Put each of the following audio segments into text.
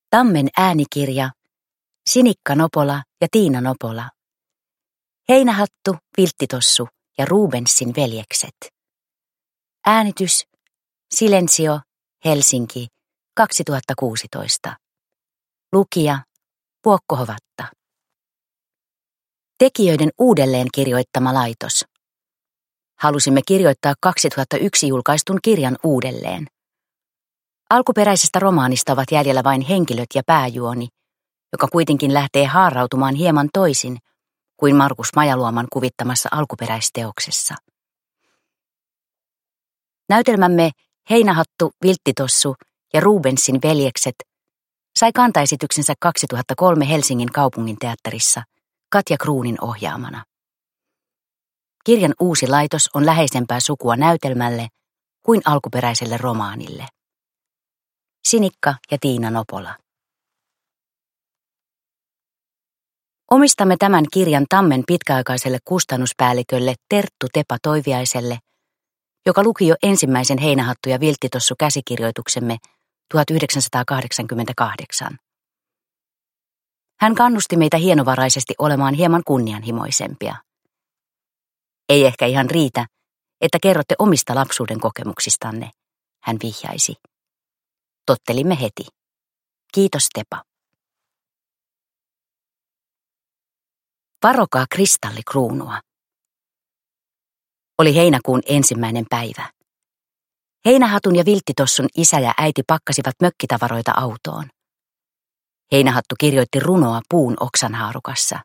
Tammen äänikirja, Sinikka Nopola ja Tiina Nopola. Heinähattu, Vilttitossu ja Rubensin veljekset. Äänitys, Silensio, Helsinki, 2016. Lukija, Puokko Hovatta. Tekijöiden uudelleen kirjoittama laitos. Halusimme kirjoittaa 2001 julkaistun kirjan uudelleen. Alkuperäisestä romaanista ovat jäljellä vain henkilöt ja pääjuoni, joka kuitenkin lähtee haarautumaan hieman toisin kuin Markus Majaluoman kuvittamassa alkuperäisteoksessa. Näytelmämme Heinähattu, Vilttitossu ja Rubensin veljekset sai kantaesityksensä 2003 Helsingin kaupunginteatterissa Katja Kruunin ohjaamana. Kirjan uusi laitos on läheisempää sukua näytelmälle kuin alkuperäiselle romaanille. Sinikka ja Tiina Nopola. Omistamme tämän kirjan Tammen pitkäaikaiselle kustannuspäällikölle Terttu Tepa Toiviaiselle, joka luki jo ensimmäisen Heinähattu ja Vilttitossu käsikirjoituksemme 1988. Hän kannusti meitä hienovaraisesti olemaan hieman kunnianhimoisempia. Ei ehkä ihan riitä, että kerrotte omista lapsuuden kokemuksistanne, hän vihjaisi. Tottelimme heti. Kiitos Tepa. Varokaa kristallikruunua. Oli heinäkuun 1. päivä. Heinähatun ja Vilttitossun isä ja äiti pakkasivat mökkitavaroita autoon. Heinähattu kirjoitti runoa puun oksanhaarukassa.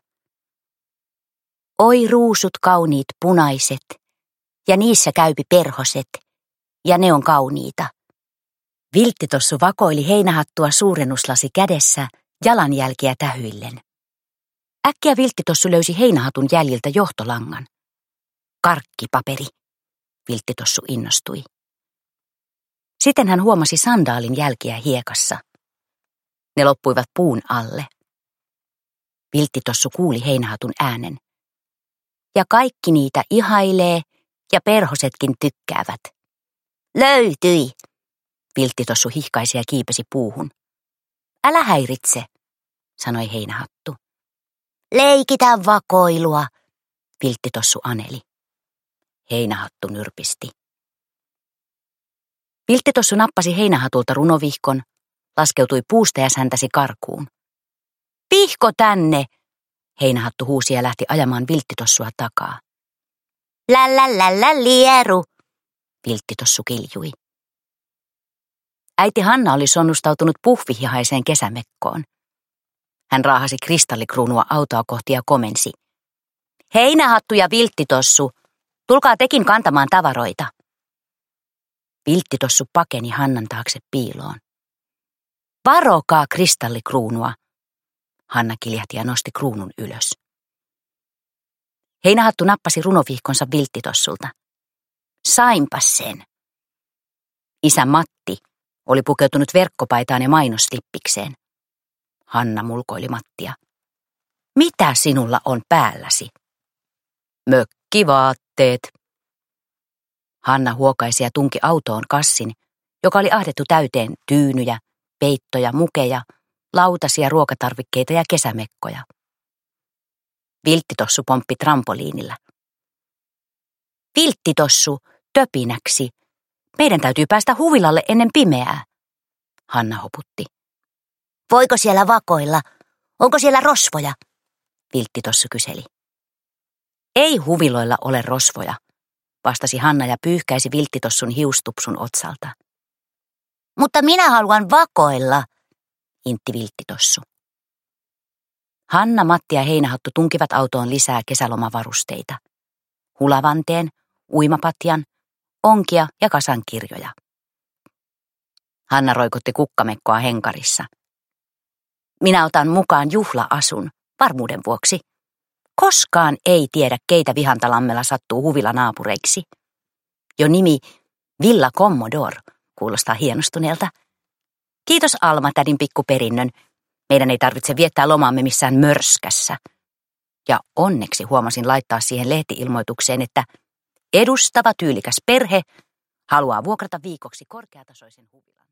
Oi ruusut kauniit punaiset, ja niissä käypi perhoset, ja ne on kauniita. Vilttitossu vakoili Heinähattua suurennuslasi kädessä, jalanjälkiä tähyillen. Äkkiä Vilttitossu löysi Heinähatun jäljiltä johtolangan. Karkkipaperi, Vilttitossu innostui. Sitten hän huomasi sandaalin jälkiä hiekassa. Ne loppuivat puun alle. Vilttitossu kuuli Heinähatun äänen. Ja kaikki niitä ihailee ja perhosetkin tykkäävät. Löytyi! Vilttitossu hihkaisi ja kiipesi puuhun. Älä häiritse, sanoi Heinähattu. Leikitä vakoilua, Vilttitossu aneli. Heinähattu nyrpisti. Vilttitossu nappasi Heinähatulta runovihkon, laskeutui puusta ja säntäsi karkuun. Vihko tänne, Heinähattu huusi ja lähti ajamaan Vilttitossua takaa. Lällä lieru, Vilttitossu kiljui. Äiti Hanna oli sonnustautunut puhvihihaiseen kesämekkoon. Hän raahasi kristallikruunua autoa kohti ja komensi. Heinähattu ja Vilttitossu, tulkaa tekin kantamaan tavaroita. Vilttitossu pakeni Hannan taakse piiloon. Varokaa kristallikruunua, Hanna kiljahti ja nosti kruunun ylös. Heinähattu nappasi runovihkonsa Vilttitossulta. Sainpas sen. Isä Matti oli pukeutunut verkkopaitaan ja mainostippikseen. Hanna mulkoili Mattia. Mitä sinulla on päälläsi? Mökkivaatteet. Hanna huokaisi ja tunki autoon kassin, joka oli ahdettu täyteen tyynyjä, peittoja, mukeja, lautasia, ruokatarvikkeita ja kesämekkoja. Vilttitossu pomppi trampoliinilla. Vilttitossu, töpinäksi. Meidän täytyy päästä huvilalle ennen pimeää, Hanna hoputti. Voiko siellä vakoilla? Onko siellä rosvoja? Vilttitossu kyseli. Ei huviloilla ole rosvoja, vastasi Hanna ja pyyhkäisi Vilttitossun hiustupsun otsalta. Mutta minä haluan vakoilla, intti Vilttitossu. Hanna, Matti ja Heinähattu tunkivat autoon lisää kesälomavarusteita. Hulavanteen, uimapatjan, onkia ja kasan kirjoja. Hanna roikotti kukkamekkoa henkarissa. Minä otan mukaan juhla-asun, varmuuden vuoksi. Koskaan ei tiedä, keitä Vihantalammella sattuu huvilanaapureiksi. Jo nimi Villa Commodore kuulostaa hienostuneelta. Kiitos Alma, tädin pikkuperinnön. Meidän ei tarvitse viettää lomaamme missään mörskässä. Ja onneksi huomasin laittaa siihen lehti-ilmoitukseen, että edustava tyylikäs perhe haluaa vuokrata viikoksi korkeatasoisen huvilan.